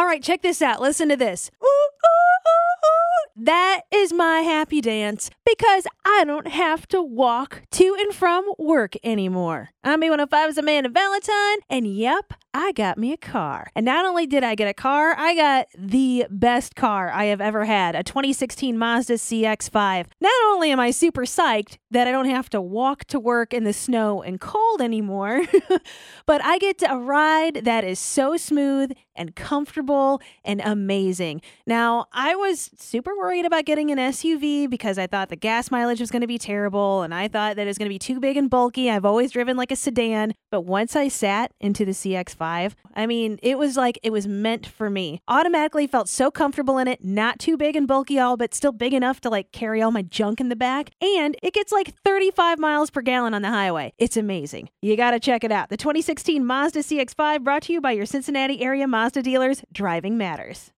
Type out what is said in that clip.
All right, check this out. Listen to this. Ooh, ooh, ooh, ooh. That is my happy dance because I don't have to walk to and from work anymore. I'm B105's Amanda Valentine, and yep, I got me a car. And not only did I get a car, I got the best car I have ever had, a 2016 Mazda CX-5. Not only am I super psyched that I don't have to walk to work in the snow and cold anymore, but I get a ride that is so smooth and comfortable and amazing. Now, I was super worried about getting an SUV because I thought the gas mileage was going to be terrible, and I thought that it was going to be too big and bulky. I've always driven like a sedan, but once I sat into the CX-5, I mean, it was like it was meant for me. Automatically felt so comfortable in it, not too big and bulky all, but still big enough to like carry all my junk in the back, and it gets like 35 miles per gallon on the highway. It's amazing. You gotta check it out. The 2016 Mazda CX-5 brought to you by your Cincinnati area Mazda dealers. Driving matters.